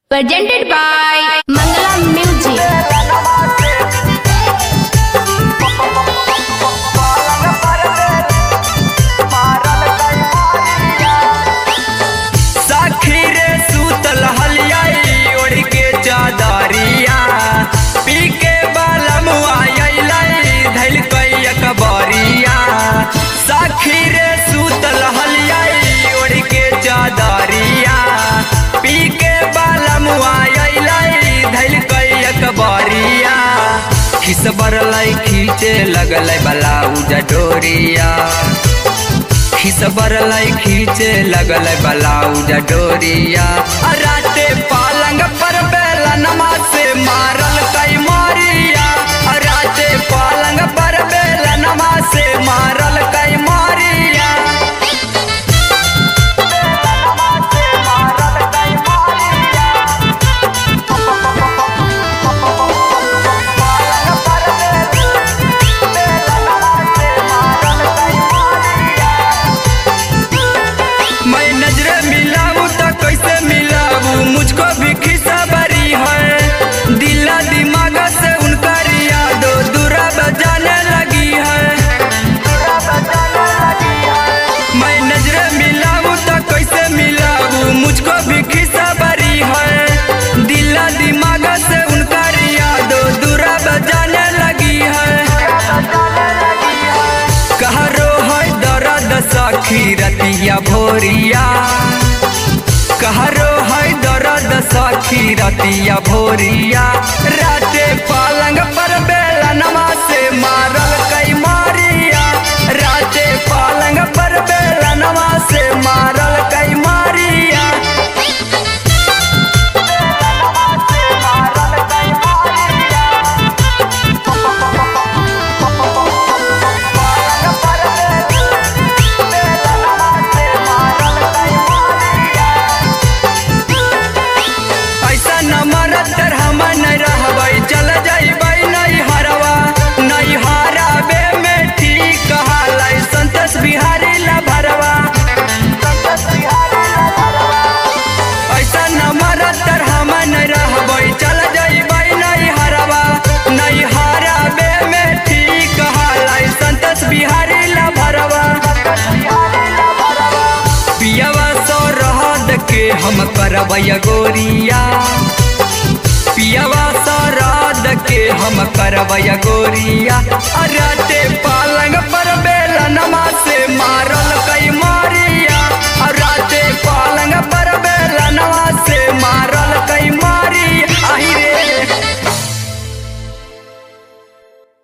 Presented by Mangala Music. खिस बरलाई खींचे लगल ब्लाउज डोरिया खिस बरलाई खींचे लगल ब्लाउज डोरिया राते पालंग पर बेलनमा से मारल कई मारिया राते पालंग पर बेलनमा से मारल कई मारिया मुझको भी खिसबरी है दिला दिमाग से उनका यादो दूरा बजाने लगी है मैं नजरे मिलाऊं तो कैसे मिलाऊं मुझको भी खिसबरी है दिला दिमाग से उनका यादो दूरा बजाने लगी है कहरो है दर्द सखी रतिया भोरिया कहरो है दर्द सखी रतिया भोरिया राते पालंग पर बेलनमा से मारल कई मारिया राते पालंग पर बेलनमा से मारल कई मारिया चल जाइबै नहीं हरवा नहीं हराबे में ठीक कहालै संतोष बिहारी ला भरवा ऐसा नंबर तर हम नहीं रहबै चल जाइबै नहीं हरवा नहीं हराबे में ठीक कहालै संतोष बिहारी ला भरवा पियवा सो रहद के हम करबै गोरिया पियवा सराद के हम करबै गोरिया राते पालंग पर बेलनमा से मारल कई मारिया राते पालंग पर बेलनमा से